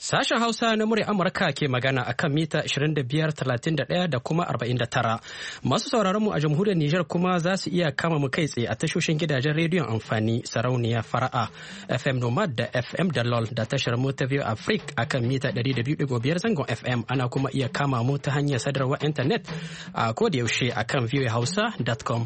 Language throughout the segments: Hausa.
Sashen Hausa na murya Amurka ke magana a kan mita 25, 31 da kuma 49. Masu sauraron mu a jamhuriyar Nijar kuma za su iya kama mu kai tsaye a tashoshin gidajen rediyon amfani sarauniya fara'a FM Nomad da FM Dalol da tashar mu ta View Africa a kan mita 200.5 zangon FM. Ana kuma iya kama mu ta hanyar sadarwar intanet a kodayaushe a kan viewhausa.com.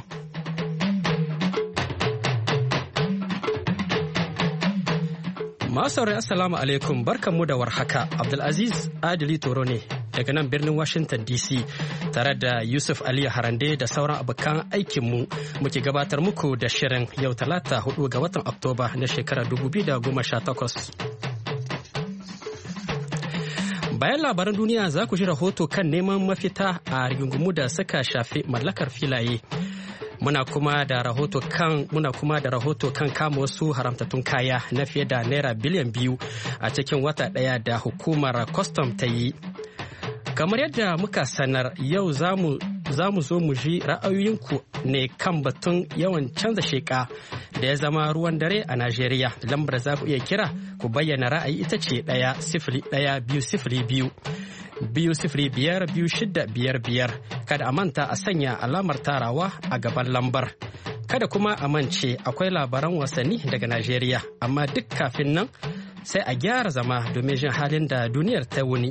Masu saurari assalamu alaikum barkanmu da warhaka. Abdulaziz Adili Toro ne daga nan birnin Washington DC tare da Yusuf Aliyu Harande da sauran abokan aikinmu muke gabatar muku da shirin yau talata 4 ga watan Oktoba na shekarar 2018. Bayan labaran duniya za ku ji rahoto kan neman mafita a rigingimu da suka shafi mallakar filaye. Muna kuma da rahoto kan kama wasu haramtattun kaya na fiye da naira biliyan 2 a cikin wata ɗaya da hukumar kwastam ta yi. Kamar yadda muka sanar yau za mu zo mu ji ra'ayoyinku ne kan batun yawan canza sheka da ya zama ruwan dare a Najeriya. Lambar za ku iya kira ku bayyana ra'ayi ita ce 1-0-1-2-0-2. 205-2655. Kada a manta a sanya alamar tarawa a gaban lambar. Kada kuma a mance akwai labaran wasanni daga Najeriya, amma duk kafin nan sai a gyara zama domin jin halin da duniyar ta wuni.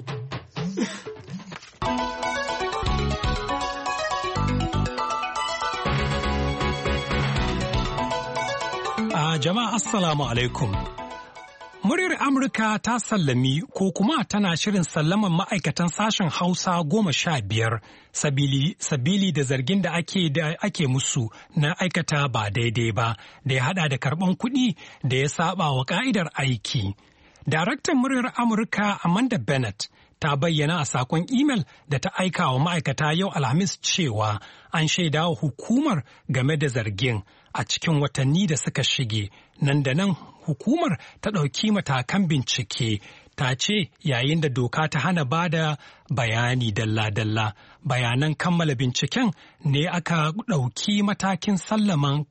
Jama'a assalamu alaikum. Muryar Amurka ta sallami ko kuma tana shirin sallaman ma'aikatan sashen Hausa 15 sabili da zargin da ake musu na aikata ba daidai ba da ya hada da karban kuɗi da ya saba wa ka'idar aiki. Daraktan muryar Amurka Amanda Bennett ta bayyana a sakon imel da ta aika wa ma'aikata yau Alhamis cewa an shaida wa hukumar game da zargin a cikin watanni da suka shige. Nan da nan hukumar ta ɗauki matakan bincike. Ta ce yayin da doka ta hana ba da bayani dalla-dalla bayanan kammala binciken ne aka ɗauki matakin sallaman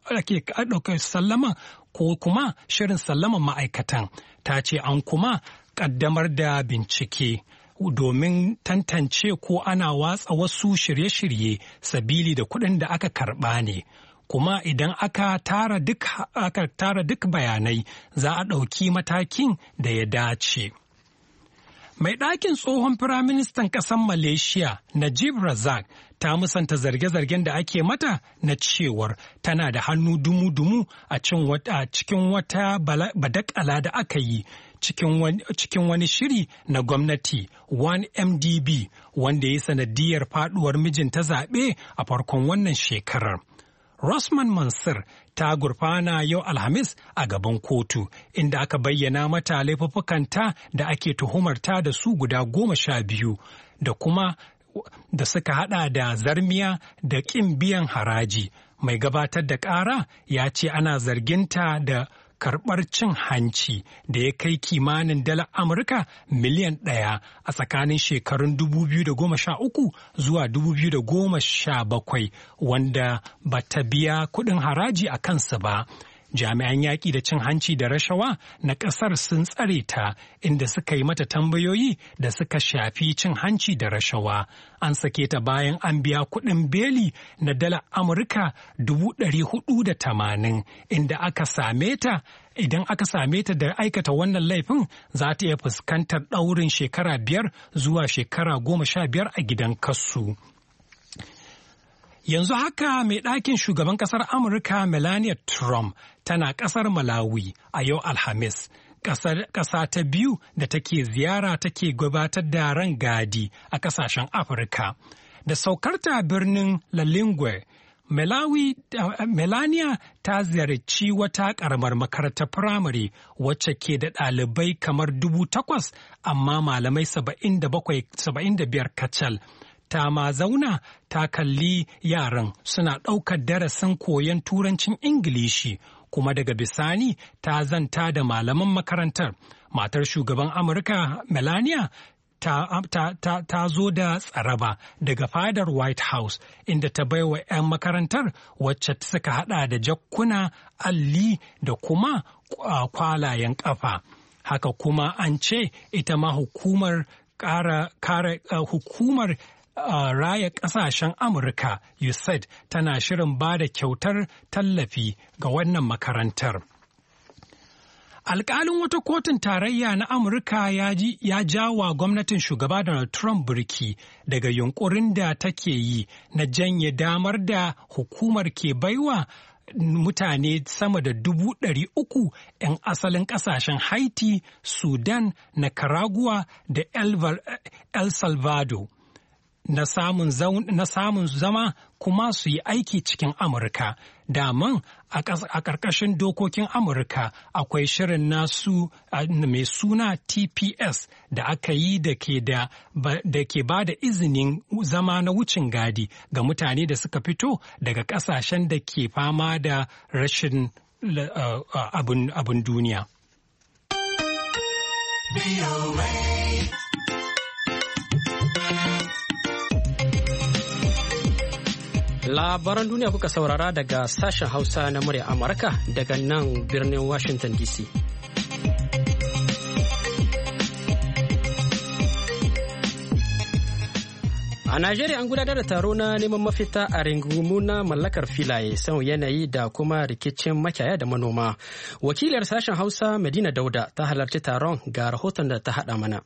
ko kuma shirin sallaman ma'aikatan. Ta ce an kuma ƙaddamar da bincike domin tantance ko ana watsa wasu shirye-shirye sabili da kuɗin da aka karɓa ne. Kuma idan aka tara duk bayanai za a ɗauki matakin da ya dace. Mai ɗakin tsohon firaministan ƙasar Malaysia Najib Razak ta musanta zarge-zargen da ake mata na cewar tana da hannu dumu-dumu a cikin wata badakala da aka yi cikin wani shiri na gwamnati 1MDB wanda ya sanadiyar faɗuwar mijinta zaɓe a farkon wannan shekarar. Rosman Mansur ta gurfana yau Alhamis a gaban kotu inda aka bayyana mata laifuffukanta da ake tuhumarta da su guda 12 da kuma da suka hada da zarmiya da ƙin biyan haraji. Mai gabatar da ƙara ya ce ana zarginta da karɓar cin hanci da ya kai kimanin dalar Amurka miliyan 1 a tsakanin shekarun 2013 zuwa 2017 wanda ba ta biya kuɗin haraji a kansa ba. Jami'an yaƙi da cin hanci da rashawa na ƙasar sun tsare ta inda suka yi mata tambayoyi da suka shafi cin hanci da rashawa. An sake ta bayan an biya kuɗin beli na dalar Amurka 480 inda idan aka same ta da aikata wannan laifin za ta iya fuskantar ɗaurin shekara 5 zuwa shekara 15 a gidan kasu. Yanzu haka mai ɗakin shugaban ƙasar Amurka Melania Trump tana ƙasar Malawi a yau Alhamis. Ƙasa ta biyu da take ziyara take gabatar da rangadi a ƙasashen Afirka. Da saukarta birnin Lilongwe, Melania ta ziyarci wata ƙaramar makarantar firamare wacce ke da ɗalibai kamar 8,000 amma malamai 75 kacal. Ta ma zauna ta kalli yaran suna ɗaukar darasin koyon turancin Ingilishi kuma daga bisani ta zanta da malaman makarantar. Matar shugaban Amurka Melania ta zo da tsaraba daga fadar White House inda ta baiwa 'yan makarantar wacce suka hada da jakkuna, alli da kuma kwalayen kafa. Haka kuma an ce ita ma hukumar hukumar raya ƙasashen Amurka USAID tana shirin ba da kyautar tallafi ga wannan makarantar. Alƙalin wata kotun tarayya na Amurka ya jawa gwamnatin shugaba Donald Trump birki daga yunkurin da take yi na janye damar da hukumar ke baiwa mutane sama da 300,000 'yan asalin ƙasashen Haiti, Sudan, Nicaragua da El Salvador na samun zama kuma su yi aiki cikin Amurka. Daman a ƙarƙashin dokokin Amurka akwai shirin nasu mai suna TPS da aka yi da ke ba da izinin zama na wucin gadi ga mutane da suka fito daga ƙasashen da ke fama da rashin abin duniya. Labaran duniya kuka saurara daga sashen Hausa na murya Amurka daga nan birnin Washington DC. A Najeriya an gudanar da taro na neman mafita a ringumu na mallakar filaye, sauyin yanayi da kuma rikicin makiyaya da manoma. Wakiliyar sashen Hausa Madina Dauda ta halarci taron ga rahoton da ta haɗa mana.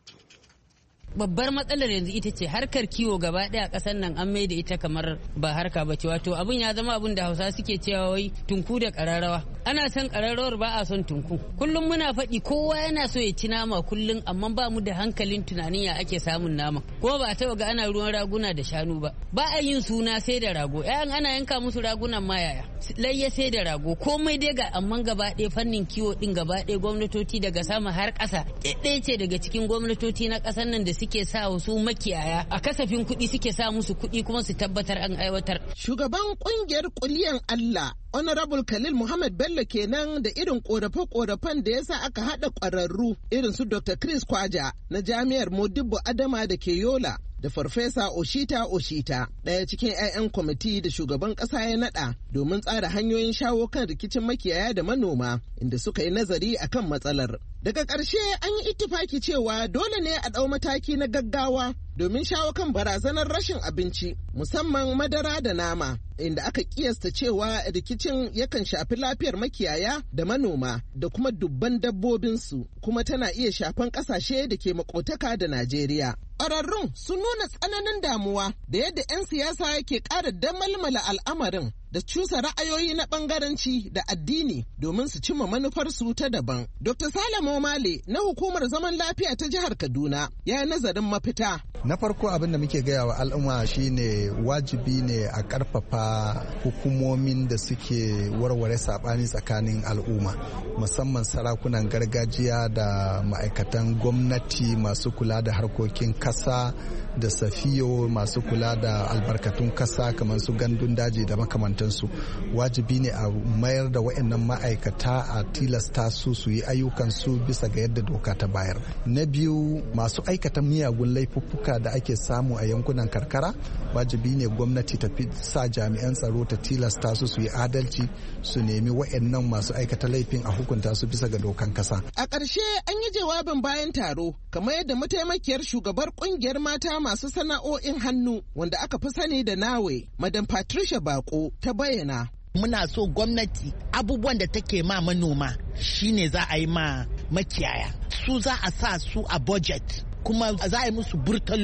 Babbar matsalar yanzu ita ce harkar kiwo gaba daya a kasar nan an maida ita kamar ba harka bace, wato abun ya zama abun da Hausa suke cewa wai tunku da kararrawa. Ana son kararrawar ba a son tunku. Kullum muna faɗi kowa yana so ya ci nama kullum, amma ba mu da hankalin tunanin ya ake samun nama. Kuma ba taɓa ga ana ruwan raguna da shanu ba. Ba a yin suna sai da rago. Ƴaƴan ana yanka musu ragunan ma yaya. Layya sai da rago. Komai dai ga amma gaba ɗaya fannin kiwo din gaba ɗaya gwamnatoci daga sama har ƙasa. Ɗaya ce daga cikin gwamnatoci na ƙasar nan da suke sa wasu makiyaya a kasafin kuɗi suke sa musu kuɗi kuma su tabbatar an aiwatar. Shugaban ƙungiyar Kuliyan Allah Honorable Khalil Muhammad Bello kenan da irin korafe-korafen da ya sa aka haɗa ƙwararru irin su Dr. Chris Kwaja na Jami'ar Modibbo Adama da ke Yola da Farfesa Oshita ɗaya cikin 'ya'yan kwamiti da shugaban ƙasa ya naɗa domin tsara hanyoyin shawo kan rikicin makiyaya da manoma inda suka yi nazari akan matsalar. Daga ƙarshe an yi ittifaki cewa dole ne a ɗau mataki na gaggawa domin shawo kan barazanar rashin abinci musamman madara da nama, inda aka kiyasta cewa rikicin yakan shafi lafiyar makiyaya da manoma da kuma dubban dabbobinsu, kuma tana iya shafan ƙasashe da ke makotaka da Najeriya. Ƙwararrun sun nuna tsananin damuwa da yadda 'yan siyasa ke ƙara damalmala al'amarin da cusa ra'ayoyi na ɓangaranci da addini domin su cimma manufarsu ta daban. Dr. Salamo Male na Hukumar Zaman Lafiya ta Jihar Kaduna ya yi nazarin mafita. Na farko abin da muke gaya wa al'umma shine wajibi ne a ƙarfafa hukumomin da suke warware saɓani tsakanin al'umma, musamman sarakunan gargajiya da ma'aikatan gwamnati masu kula da harkokin kasa da safiyo masu kula da albarkatun kasa kamar su gandun daji da makamantansu. Wajibi ne a mayar da waɗannan ma'aikata a tilasta su yi ayyukansu bisa ga yadda doka ta bayar. Na biyu, masu aikata miyagun laifuffuka da ake samu a yankunan karkara, wajibi ne gwamnati ta sa jami'an tsaro ta tilasta su yi adalci, su nemi waɗannan masu aikata laifin a hukunta su bisa ga dokan kasa. A ƙarshe an yi jawabin bayan taro kamar yadda mataimakiyar shugabar ƙungiyar mata masu sana'o'in hannu wanda aka fi sani da Nawe, Madam Patricia Bako ta bayyana. Muna so gwamnati abubuwan da take ma manoma shine za a yi ma makiyaya. Su za a sa su a budget, kuma za a yi musu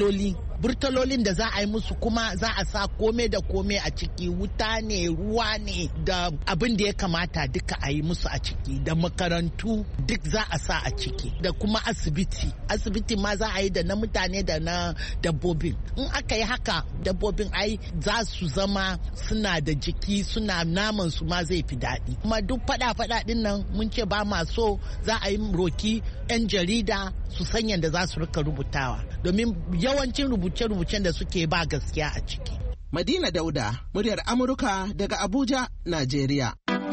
burtalolin da za a yi musu, kuma za a sa kome da kome a ciki, wuta ne, ruwa ne, da abin da ya kamata duka a yi musu a ciki, da makarantu duk za a sa a ciki, da kuma asibiti ma za a yi da na mutane da na dabbobin. In aka yi haka dabbobin ai za su zama suna da jiki, suna naman su ma zai fi daɗi. Kuma duk fada din nan mun ce ba ma so, za a yi roki 'yan jarida su san yadda za su rika rubutawa, domin yawancin rubuce-rubucen da suke ba gaskiya a ciki. Madina Dauda, muryar Amurka daga Abuja, Najeriya.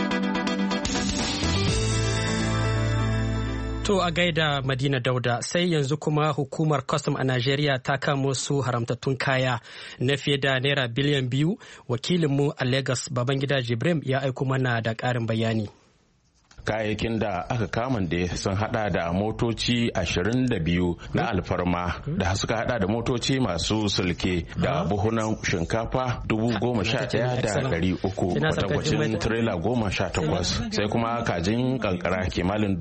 To a gaida Madina Dauda, sai yanzu kuma hukumar custom a Najeriya ta kamo su haramtattun kaya na fiye da naira biliyan 2. Wakilinmu a Lagos Babangida Jibrim ya aiko mana da ƙarin bayani. Kayayyakin da aka kama da sun hada da motoci 22 na alfarma da suka hada da motoci masu sulke da buhunan shinkafa 11,300 kwatankwacin tirela 18 sai kuma kajin kankara kimanin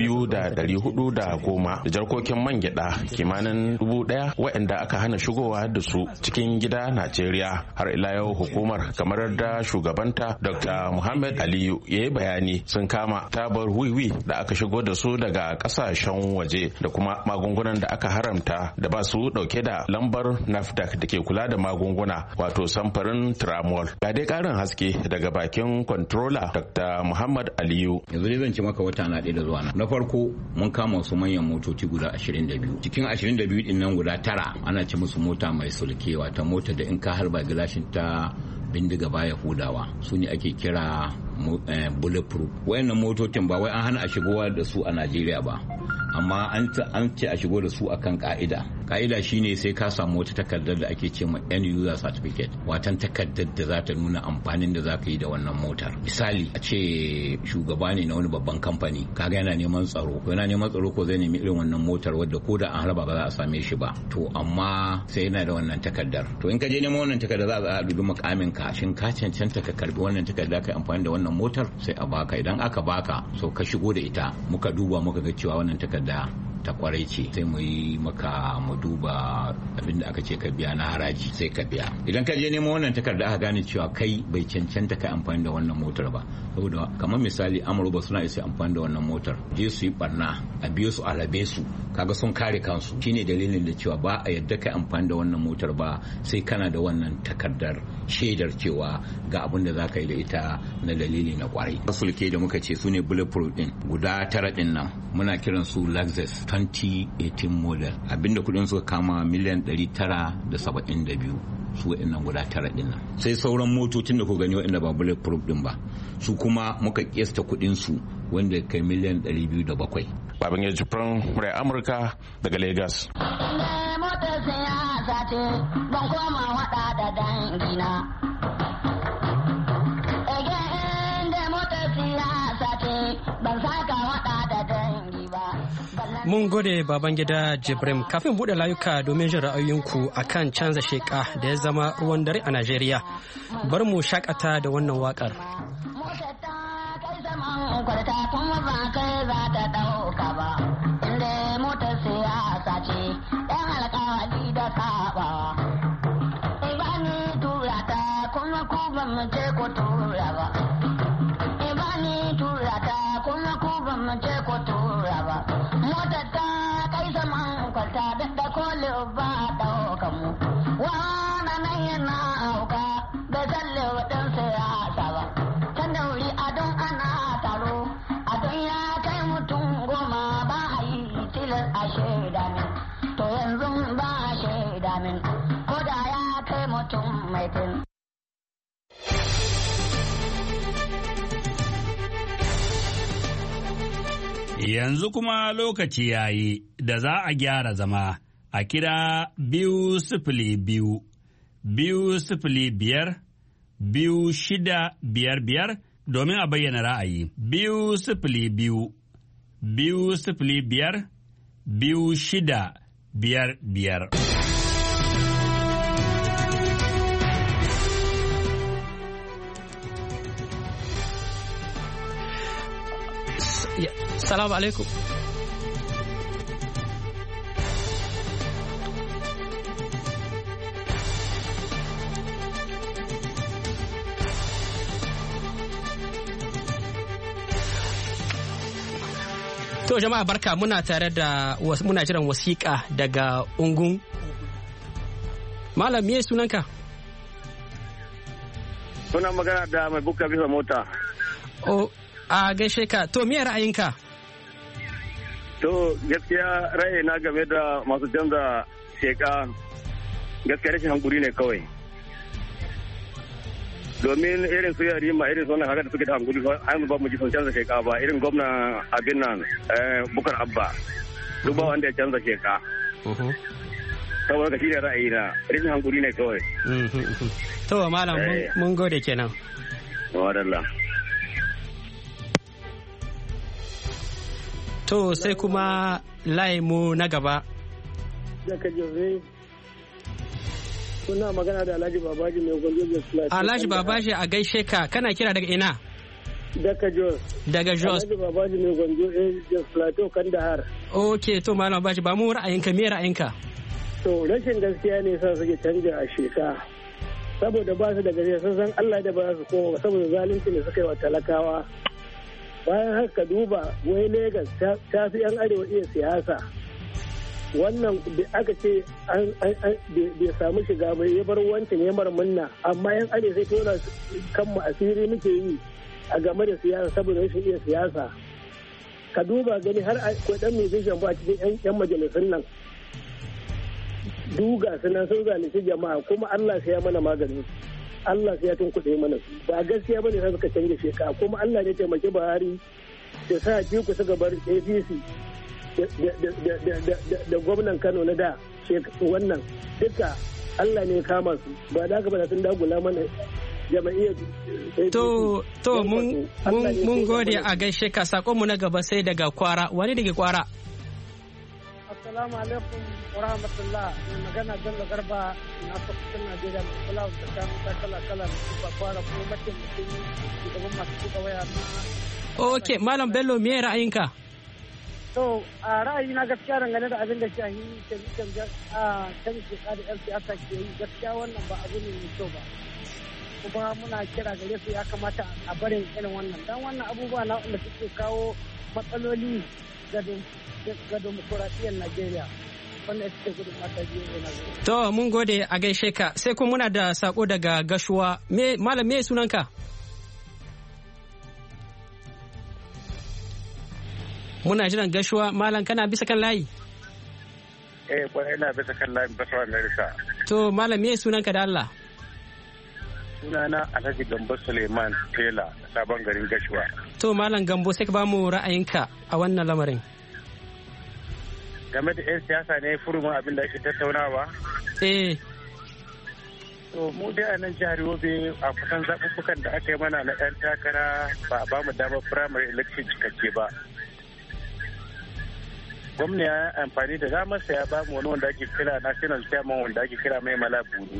2,410 da jarkokin man gyada kimanin 1,000 waɗanda aka hana shigowa da su cikin gida Najeriya. Har ila yau hukumar kamar da shugabanta Dr. Muhammad Aliyu ya yi bayani sun kama tabar wiwi da aka shigo da su daga kasashen waje da kuma magungunan da aka haramta da ba su dauke da lambar NAFDAC da ke kula da magunguna wato samfarin Tramol. Ga dai karin haske daga bakin controller Dr. Muhammad Aliyu. Yanzu dai zan ci maka wata na ɗaya da zuwa na farko mun kama wasu manyan motoci guda 22 cikin 22 din nan guda 9 ana ci musu mota mai sulke wata mota da in ka harba gilashin ta bindiga baya hudawa su ne ake kira bulletproof. Wayannan motocin ba wai an hana a shigowa da su a Najeriya ba, amma an ce a shigo da su akan ka'ida shine sai ka samu wata takardar da ake ce ma end user certificate, watan takardar da za ta nuna amfanin da za ka yi da wannan motar. Misali a ce shugaba ne na wani babban kamfani kaga yana neman tsaro ko zai nemi irin wannan motar wadda ko da an harba ba za a same shi ba, to amma sai yana da wannan takardar. To in ka je neman wannan takardar za a dubi makamin ka, shin ka cancanta ka karbi wannan takarda kai amfani da wannan motar, sai a baka. Idan aka baka so ka shigo da ita, muka duba muka ga cewa wannan takarda ta kwarai ce, sai mu yi maka mu duba abin da aka ce ka biya na haraji sai ka biya. Idan ka je neman wannan takarda aka gane cewa kai bai cancanta ka amfani da wannan motar ba, saboda kamar misali Amurba suna isa amfani da wannan motar, je su yi barna a biyo su a rabe su, kaga sun kare kansu. Shine dalilin da cewa ba a yadda ka amfani da wannan motar ba sai kana da wannan takardar shaidar cewa ga abin da za ka yi da ita na dalili na kwarai. Sulke da muka ce su ne bulletproof din guda 9 din nan muna kiran su Lexus 2018 model, abinda kudin suka kama miliyan 972 su waɗannan guda 9 din nan. Sai sauran motocin da ku gani waɗanda ba bulletproof din ba, su kuma muka kiyasta kudin su wanda kai miliyan 207. Baban ya jifran murai Amurka daga Lagos. Motar siyasa ce ban koma wada da dangina. Ban saka wada da dangi ba. Mun gode Babangida Jibrim. Kafin buɗe layuka domin jin ra'ayoyinku akan canza sheka da ya zama ruwan dare a Najeriya, bari mu shakata da wannan waƙar. Motar ta kai zaman kwarta kuma ba kai za ta ɗauka ba. Inda motar siyasa ce ɗan alƙawari da saɓawa. Ibani tura ta kuma ku ban mu ce ku tura ba. Ibani tura ta kuma ku ban mu ce ku tura ba. Motar ta kai zaman kwata da kole ba ɗauka mu. Wana nan yana auka da zalle waɗin siyasa ba. Can da wuri adon ana taro, adon ya kai mutum 10 ba a yi tilar a shaida min. To yanzu ba a shaida min, ko da ya kai mutum mai tin. Yanzu kuma lokaci ya yi da za a gyara zama a kira 202 205 2655 domin a bayyana ra'ayi. 202 205 2655. Salamu alaikum. To jama'a barka, muna tare da muna jiran wasiƙa daga Ungun. Malam me sunanka? Suna magana da mai buka bisa mota. Oh, a gaishe ka. To me ra'ayinka? To gaskiya ra'ayina game da masu canza sheka gaskiya rashin hankuri ne kawai. Domin irin su yari ma irin sunan haka da suke da hankuri har ba mu ji sun canza sheka ba, irin gwamna abin nan Bukar Abba duk ba wanda ya canza sheka. Saboda ka shine ra'ayina rashin hankuri ne kawai. To malam mun gode kenan. Wadalla. To sai kuma mu na gaba. Daga Jose. Kuna magana da Alhaji Babaji mai gwanjo Jos. Alhaji Babaji a gaishe ka, kana kira daga ina? Daga Jos. Daga Jos. Alhaji Babaji mai gwanjo Jos Plateau Kandahar. Okay, to Malam Babaji ba mu ra'ayinka, me ra'ayinka? To rashin gaskiya ne sa suke canja a sheka. Saboda ba su da gaskiya sun san Allah da ba su koma saboda zalunci ne suka yi wa talakawa. Bayan haka duba wai Legas ta fi 'yan arewa iya siyasa. Wannan da aka ce bai samu shiga bai ya bar wancan ya mara munna amma 'yan arewa sai tona kanmu asiri muke yi a game da siyasa saboda rashin iya siyasa. Ka duba gani har akwai dan musician ba a cikin 'yan majalisun nan. Duga sunan sun zalunci jama'a kuma Allah sai ya mana magani. Allah sai ya tunkuɗe mana su ba gaskiya bane sai suka canje sheka kuma Allah ne taimaki Buhari da sa ku suka bar APC da gwamnan Kano na da wannan duka Allah ne kama su ba da gaba da sun dagula mana jama'iyyar. To mun gode a gaishe ka, sakonmu na gaba sai daga Kwara. Wani daga Kwara? Assalamu alaikum wa rahmatullah. Mai magana Bello Garba na Sokoton Najeriya mai kula da tsakanin kala-kala da suka fara kuma mutum shugaban masu tuka waya na. Okay, Malam Bello me ra'ayinka? To, a ra'ayi na gaskiya dangane da abin da shahi canje a canji sheka da 'yan siyasa ke yi gaskiya wannan ba abu ne mai kyau ba. Kuma muna kira gare su ya kamata a barin irin wannan. Dan wannan abubuwa na wanda suke kawo matsaloli ga demokuraɗiyyar Najeriya. Wannan ita ce gudun mata biyu ne Najeriya. To, mun gode a gaishe ka. Sai kuma muna da sako daga Gashuwa. Malam me sunanka? Muna jiran Gashuwa. Malam kana bisa kan layi? Kwarai na bisa kan layi bisa wannan risa. To, Malam me sunanka da Allah? Sunana Alhaji Gambo Suleiman Tela, sabon garin Gashuwa. To, Malam Gambo sai ka ba mu ra'ayinka a wannan lamarin. Game da 'yan siyasa ne furumin abin da ake tattaunawa? To mu dai a nan jihar Yobe a kusan zaɓuɓɓukan da aka yi mana na 'yan takara ba a ba mu damar primary election cikakke ba. Gwamna ya amfani da damarsa ya ba mu wani wanda ake kira national chairman wanda ake kira mai mala buru.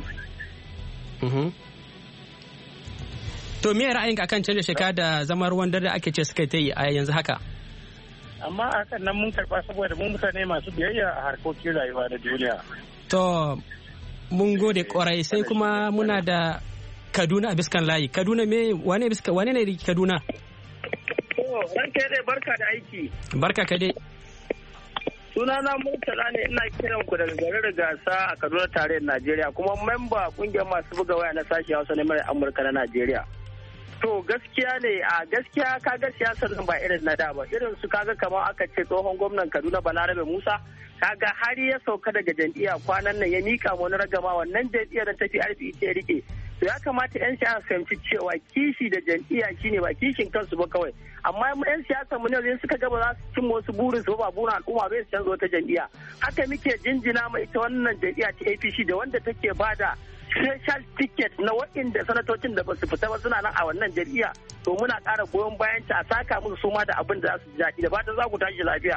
To me ra'ayinka akan canza sheka da zama ruwan dare ake ce suka ta yi a yanzu haka? Amma hakan nan mun karɓa saboda mun mutane masu biyayya a harkokin rayuwa na duniya. To mun gode kwarai sai kuma muna da Kaduna a biskan layi. Kaduna wane ne Kaduna? Ranke dai barka da aiki. Barka ka dai. Sunana Murtala ne, ina kiran ku daga garin Gasa a Kaduna tarayyar Najeriya kuma memba kungiyar masu buga waya na sashi Hausa ne mai Amurka na Najeriya. To gaskiya ne a gaskiya kaga siyasar nan ba irin na da ba, irin su kaga kamar aka ce tsohon gwamnan Kaduna Balarabe Musa kaga har ya sauka daga jam'iyya kwanan nan ya mika wani ragama wannan jam'iyyar da ta fi arfi ita ya rike. To ya kamata 'yan siyasa su fahimci cewa kishi da jam'iyya shine ba kishin kansu ba kawai, amma 'yan siyasa mu ne suka ga ba za su cimma wasu burin su ba burin al'umma bai su canza wata jam'iyya. Haka muke jinjina ma ita wannan jam'iyya ta APC da wanda take bada special ticket na waɗanda sanatocin da ba su fita ba suna nan a wannan jam'iyya, to muna ƙara goyon bayan ta a saka musu suma da abin da za su ji daɗi da fatan za ku tashi lafiya.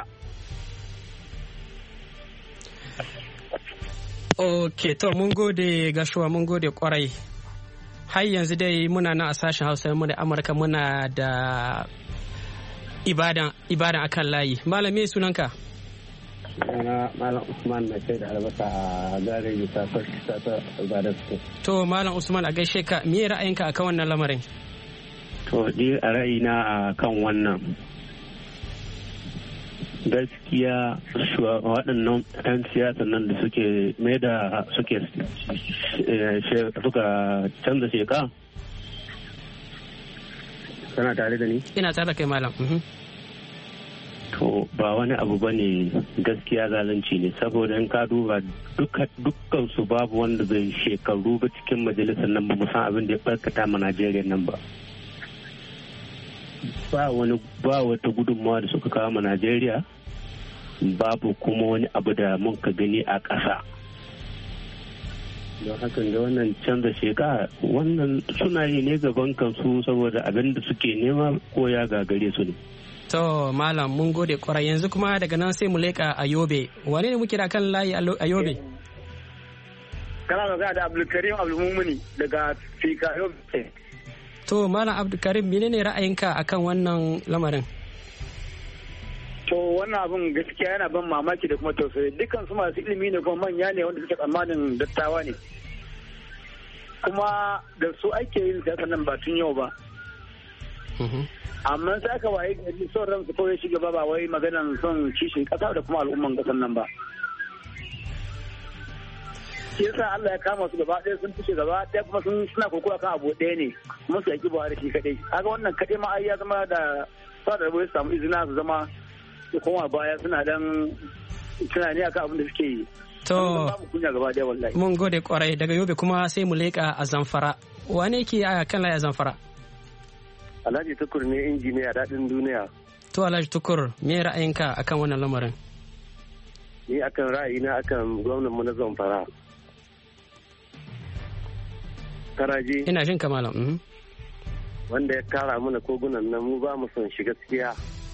Ok, to mun gode Gashuwa, mun gode kwarai. Har yanzu dai muna nan a sashen Hausa mu da Amurka muna da ibadan akan layi. Malam me sunanka? Malam Usman na sai da albasa a garin ta Ibadan. To Malam Usman a gaishe ka, me ra'ayinka akan wannan lamarin? To ni a ra'ayina akan wannan gaskiya waɗannan 'yan siyasa nan da suke suka canza sheka. Kana tare da ni? Ina tare da kai Malam. To ba wani abu ba ne, gaskiya zalunci ne, saboda in ka duba dukkan su babu wanda bai shekaru ba cikin majalisar nan, ba mu san abin da ya barkata ma Najeriya nan ba. Ba wata gudunmawa da suka kawo ma Najeriya, babu kuma wani abu da mun ka gani a ƙasa. don hakan da wannan canza sheka wannan suna yi ne gaban kansu saboda abin da suke nema ko ya gagare su ne. To malam mun gode kwarai, yanzu kuma daga nan sai mu leƙa a Yobe. Wane ne muke da kan layi a Yobe? Kana magana da Abdulkarim Abdulmumuni daga Fika Yobe. To malam Abdulkarim, menene ra'ayinka akan wannan lamarin? To wannan abun gaskiya yana ban mamaki da kuma tausayi. Dukkan su masu ilimi ne kuma manya ne wanda suke tsammanin dattawa ne. Kuma da su ake yin siyasa nan ba tun yau ba. Amma sai aka waye gari son ran su kawai shiga ba wai maganan son kishin kasa da kuma al'umman kasan nan ba. Shi yasa Allah ya kama su gaba ɗaya sun fice gaba ɗaya kuma suna kokowa kan abu ɗaya ne kuma su yaki Buhari shi kaɗai. Kaga wannan kaɗai ma ai ya zama da sa da bai samu izina su zama su koma baya suna dan tunani akan abin da suke yi. To mun gode kwarai, daga Yobe kuma sai mu leƙa a Zamfara. Wane ke a kan layi a Zamfara? Alhaji Tukur ne, injiniya daɗin duniya. To Alhaji Tukur, me ra'ayinka akan wannan lamarin? Ni akan ra'ayina akan gwamnan mu na Zamfara. Karaji. Ina jin ka malam. Wanda ya kara mana kogunan nan mu ba mu son shi gaskiya.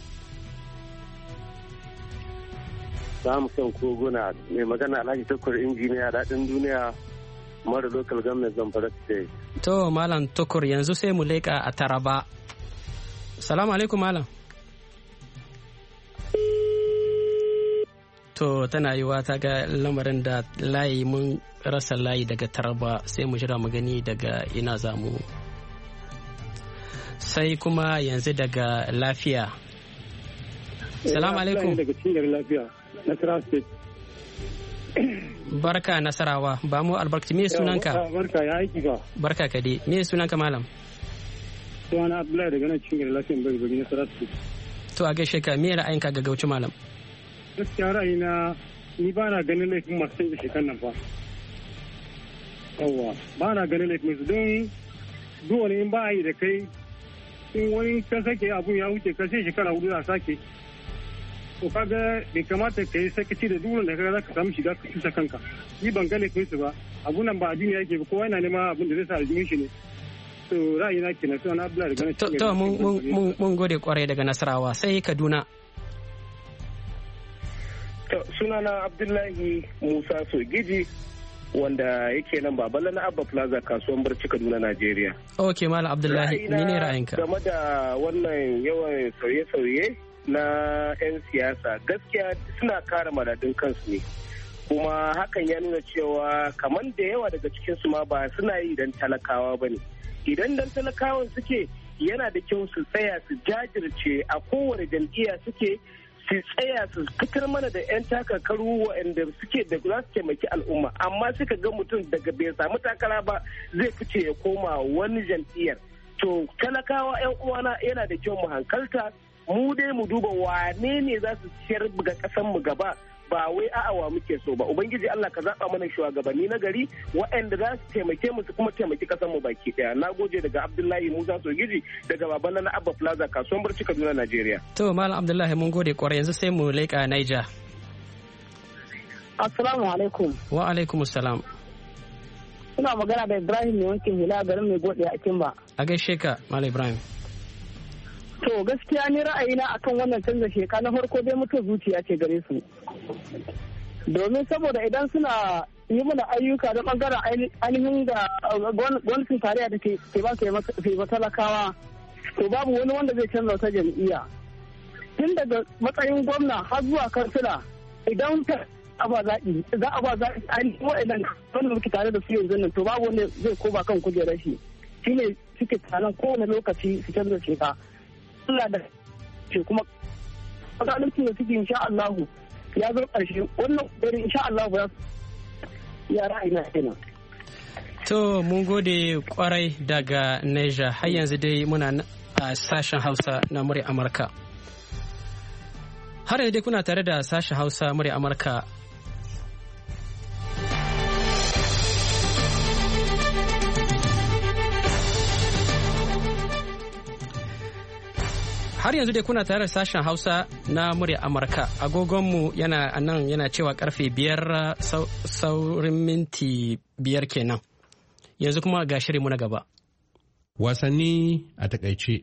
Ba mu son koguna, mai magana Alhaji Tukur injiniya daɗin duniya mara local government Zamfara state. To malam Tukur, yanzu sai mu leƙa a Taraba. Salamu alaikum malam. To tana yiwa ta ga lamarin da layi mun rasa layi daga Taraba, sai mu jira mu gani daga ina zamu. Sai kuma yanzu daga Lafiya. Salamu alaikum. Daga cikin lafiya. Nasarawa State. Barka Nasarawa, ba mu albarkaci, me sunanka? Barka ya aiki ba. Barka ka dai, me sunanka malam? Sunana Abdullahi daga nan cikin lafiyan Bagi Nasarawa State. To a gaishe ka, me ra'ayinka ga gauci malam? Gaskiya ra'ayina ni ba na ganin laifin masu canza shekan nan fa. Yawwa, ba na ganin laifin su don duk in ba a yi da kai in wani ka sake abun ya wuce ka sai shekara hudu a sake. To kaga bai kamata ka yi sakaci da duran da kaga za ka samu shiga ka cusa kanka. Ni ban ga laifin su ba. Abun nan ba addini yake ba, kowa yana nema abun da zai sa aljihun shi ne. To ra'ayina kenan sai wani Abdullahi daga nan. To mun gode kwarai daga Nasarawa, sai Kaduna. To sunana Abdullahi Musa Sogiji wanda yake nan Babala na Abba Plaza kasuwan Barci Kaduna Najeriya. Okay Malam Abdullahi, menene ra'ayinka? Game da wannan yawan sauye-sauye na 'yan siyasa gaskiya suna kare madadin kansu ne, kuma hakan ya nuna cewa kamar da yawa daga cikinsu ma ba suna yi don talakawa ba ne. Idan dan talakawan suke, yana da kyau su tsaya su jajirce a kowane jam'iyya suke, su tsaya su fitar mana da 'yan takarkaru waɗanda suke da za su taimaki al'umma, amma suka ga mutum daga bai samu takara ba zai fice ya koma wani jam'iyyar. To talakawa 'yan uwana yana da kyau mu hankalta, mu dai mu duba wane ne za su ciyar ga kasan mu gaba, ba wai a'awa muke so ba. Ubangiji Allah ka zaba mana shugabanni na gari waɗanda za su taimake mu su kuma taimaki kasan mu baki daya. Nagode daga Abdullahi Musa Sogiji daga Babana na Abba Plaza kasuwan Barci Kaduna Najeriya. To Malam Abdullahi mun gode kwarai, yanzu sai mu leƙa Niger. Assalamu alaikum. Wa alaikum assalam. Ina magana da Ibrahim mai wankin hula garin mai gode a Kimba. A gaishe ka Malam Ibrahim. To gaskiya ni ra'ayina akan wannan canza sheka na farko dai mutum zuciya ce gare su. Domin saboda idan suna yi mana ayyuka da bangaren ainihin da gwamnatin tarayya da ke ba su yi talakawa, to babu wani wanda zai canza wata jam'iyya. Tun daga matsayin gwamna har zuwa kansila, idan za a ba zaɓi ainihin waɗannan wanda muke tare da su yanzu nan, to babu wanda zai koba kan kujerar shi. Shi ne suke tsanan kowane lokaci su canza sheka. Allah da ce kuma zalunci da suke insha Allah ya zo ƙarshe, wannan dare insha Allah ya ra'ayina kenan. To mun gode kwarai daga Niger, har yanzu dai muna a sashen Hausa na murya Amurka. Har yanzu dai kuna tare da sashen Hausa murya Amurka. Har yanzu dai kuna tare da sashen Hausa na murya Amurka. Agogonmu yana cewa karfe 5 saurin minti 5 kenan. Yanzu kuma ga shirinmu na gaba. Wasanni a takaice.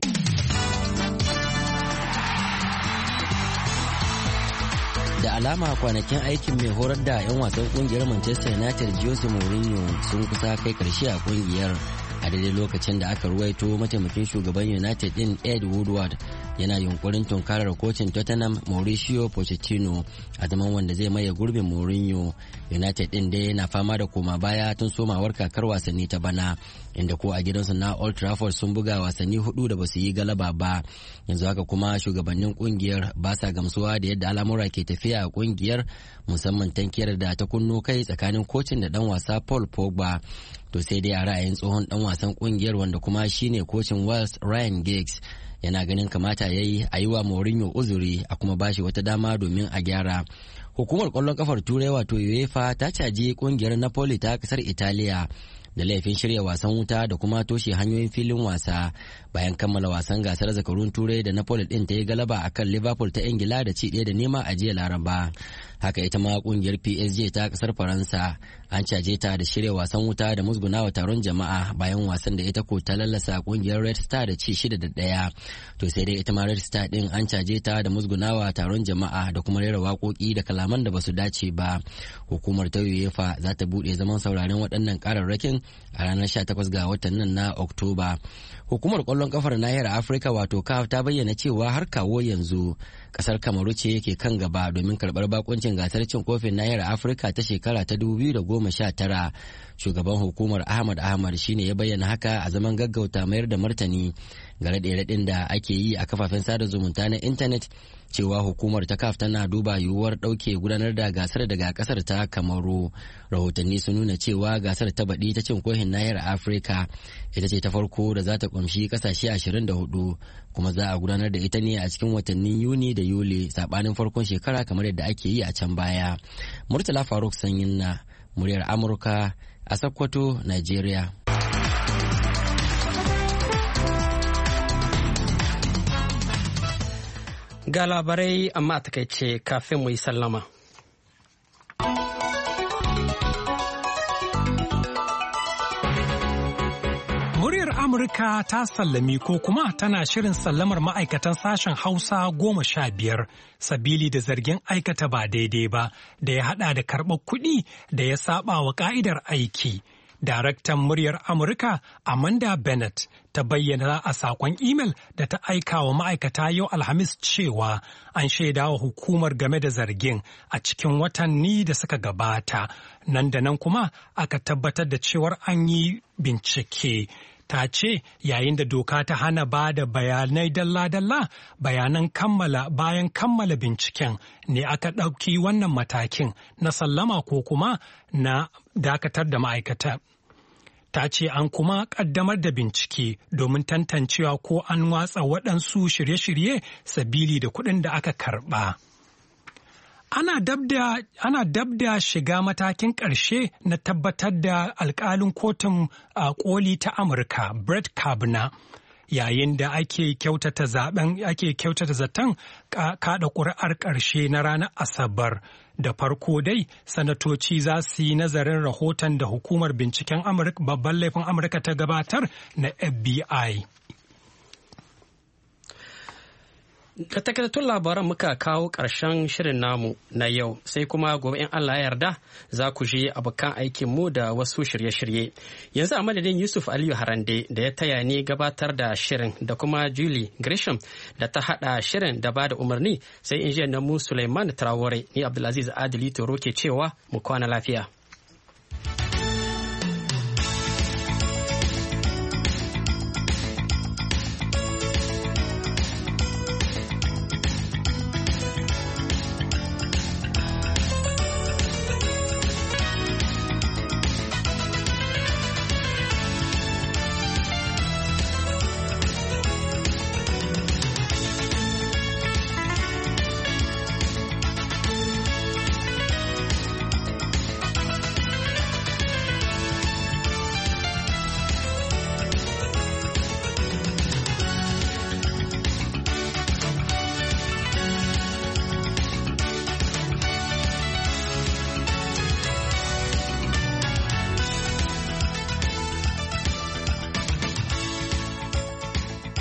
Da alama kwanakin aikin mai horar da 'yan wasan kungiyar Manchester United Jose Mourinho sun kusa kai karshe a kungiyar, a daidai lokacin da aka ruwaito mataimakin shugaban United din Ed Woodward yana yunkurin tunkarar kocin Tottenham Mauricio Pochettino a zaman wanda zai maye gurbin Mourinho. United din dai yana fama da koma baya tun somawar kakar wasanni ta bana, inda ko a gidansu na Old Trafford sun buga wasanni 4 da basu yi galaba ba. Yanzu haka kuma shugabannin kungiyar ba sa gamsuwa da yadda al'amura ke tafiya a kungiyar, musamman tankiyar da ta kunno kai tsakanin kocin da dan wasa Paul Pogba. To sai dai a ra'ayin tsohon dan wasan kungiyar wanda kuma shine kocin Wales Ryan Giggs, yana ganin kamata ya yi a yi wa Mourinho uzuri a kuma bashi wata dama domin a gyara. Hukumar kwallon kafar Turai wato UEFA ta caji kungiyar Napoli ta kasar Italiya da laifin shirya wasan wuta da kuma toshe hanyoyin filin wasa bayan kammala wasan gasar zakarun Turai da Napoli din ta yi galaba akan Liverpool ta Ingila da ci 1-0 a jiya Laraba. Haka ita ma kungiyar PSG ta kasar Faransa an caje ta da shirya wasan wuta da musgunawa taron jama'a bayan wasan da ita ko ta lallasa kungiyar Red Star da ci 6-1. To sai dai ita ma Red Star din an caje ta da musgunawa taron jama'a da kuma rera waƙoƙi da kalaman da basu dace ba. Hukumar ta UEFA za ta buɗe zaman sauraren waɗannan ƙararrakin a ranar 18 ga watan nan na Oktoba. Hukumar ƙwallon kafar nahiyar Afirka wato CAF ta bayyana cewa har kawo yanzu kasar Kamaru ce yake kan gaba domin karɓar bakuncin gasar cin kofin nahiyar Afirka ta shekara ta 2019. Shugaban hukumar Ahmad shine ya bayyana haka a zaman gaggauta mayar da martani ga raɗe-raɗin da ake yi a kafafen sada zumunta na intanet cewa hukumar ta CAF tana duba yiwuwar ɗauke gudanar da gasar daga ƙasar ta Kamaru. Rahotanni sun nuna cewa gasar ta baɗi ta cin kofin nahiyar Afirka ita ce ta farko da za ta ƙunshi ƙasashe 24 kuma za a gudanar da ita ne a cikin watannin Yuni da Yuli saɓanin farkon shekara kamar yadda ake yi a can baya. Murtala Faruk Sanyin na muryar Amurka a Sokoto, Nigeria. Ga labarai amma a takaice kafin mu yi sallama. Muryar Amurka ta sallami ko kuma tana shirin sallamar ma'aikatan sashen Hausa 15 sabili da zargin aikata ba daidai ba da ya hada da karɓar kuɗi da ya saba wa ka'idar aiki. Daraktan muryar Amurka Amanda Bennett ta bayyana a sakon imel da ta aika wa ma'aikata yau Alhamis cewa an shaida wa hukumar game da zargin a cikin watanni da suka gabata. Nan da nan kuma aka tabbatar da cewar an yi bincike. Ta ce yayin da doka ta hana ba da bayanai dalla-dalla bayan kammala binciken ne aka ɗauki wannan matakin na sallama ko kuma na dakatar da ma'aikata. Ta ce an kuma ƙaddamar da bincike domin tantancewa ko an watsa waɗansu shirye-shirye sabili da kuɗin da aka karɓa. Ana dab da shiga matakin ƙarshe na tabbatar da alƙalin kotun ƙoli ta Amurka Brett Kavanaugh yayin da ake kyautata zaton kaɗa ƙuri'ar ƙarshe na ranar Asabar. Da farko dai sanatoci za su yi nazarin rahoton da hukumar binciken babban laifin Amurka ta gabatar na FBI. Da takaitattun labaran muka kawo ƙarshen shirin namu na yau, sai kuma gobe in Allah ya yarda za ku je abokan aikinmu da wasu shirye-shirye. Yanzu a madadin Yusuf Aliyu Harande da ya taya ni gabatar da shirin da kuma Julie Gresham da ta haɗa shirin da ba da umarni sai injiniyan namu Suleiman Traore ni Abdulaziz Adili Toro ke cewa mu kwana lafiya.